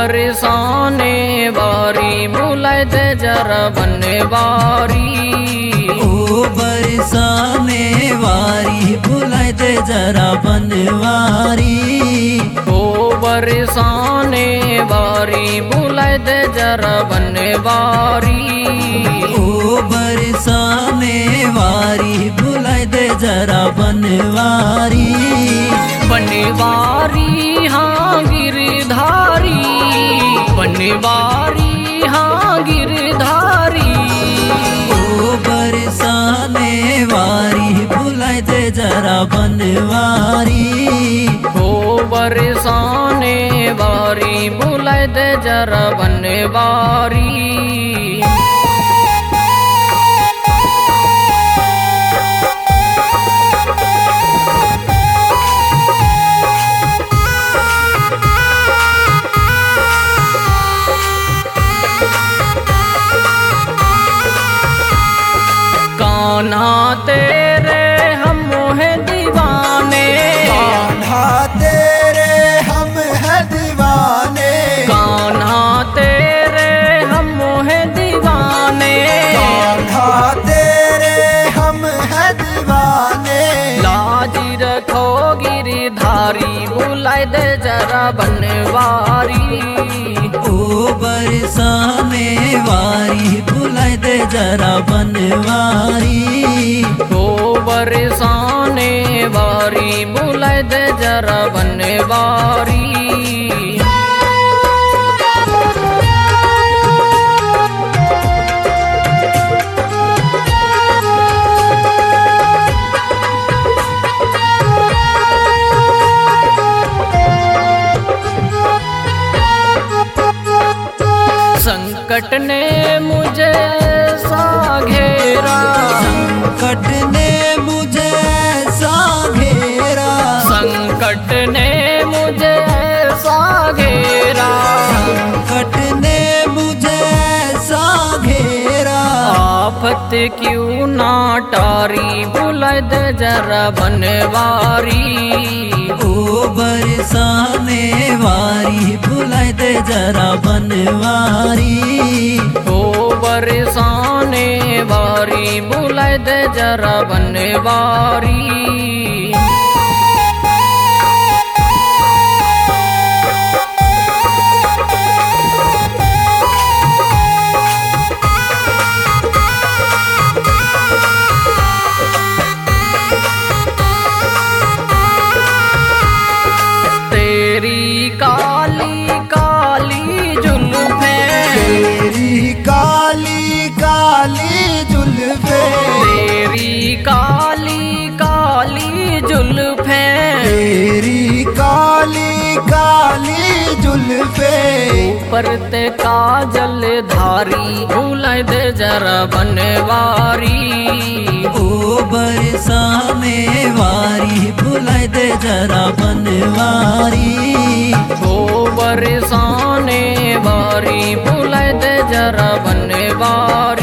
बरसाने वारी बुलाए दे जरा बनवारी। ओ बरसाने वारी बुलाए दे जरा बनवारी। ओ बरसाने वारी बुलाए दे जरा बनवारी। ओ बरसाने वारी बुलाए दे जरा बनवारी। बनवारी हाँ गिरधारी, बनवारी हाँ गिरधारी। ओ बरसाने वारी बुलाए दे जरा बनवारी। ओ बरसाने वारी बुलाए दे जरा बनवारी। कान्हा तेरे हम है दीवाने, कान्हा तेरे हम है दीवाने। कान्हा तेरे हम है दीवाने। कान्हा तेरे हम है दीवाने। लाज रखो गिरधारी बुलाए दे जरा बनवारी। ओ बरसाने वारी बुलाए दे जरा बनवारी। ओ बरसाने वारी बुलाए दे जरा बनवारी। संकट ने मुझे सा घेरा, संकट ने मुझे सा घेरा। संकट ने मुझे सा घेरा। संकट ने मुझे सा घेरा। आफत क्यों ना टारी बुलाए दे जरा बनवारी। ओ बरसाने वारी बुलाए दे जरा बनवारी। ओ बरसाने वारी बुलाए दे जरा बनवारी। तेरी काली काली जुल्फें, तेरी काली काली जुल्फें। तेरी काली काली जुल्फें। तेरी काली काली जुल्फें। ऊपर ते काजल धारी बुलाए दे जरा बनवारी। ओ बरसाने वारी बुलाए दे जरा बनवारी। ओ बरसाने वारी बुलाए दे जरा बनवारी।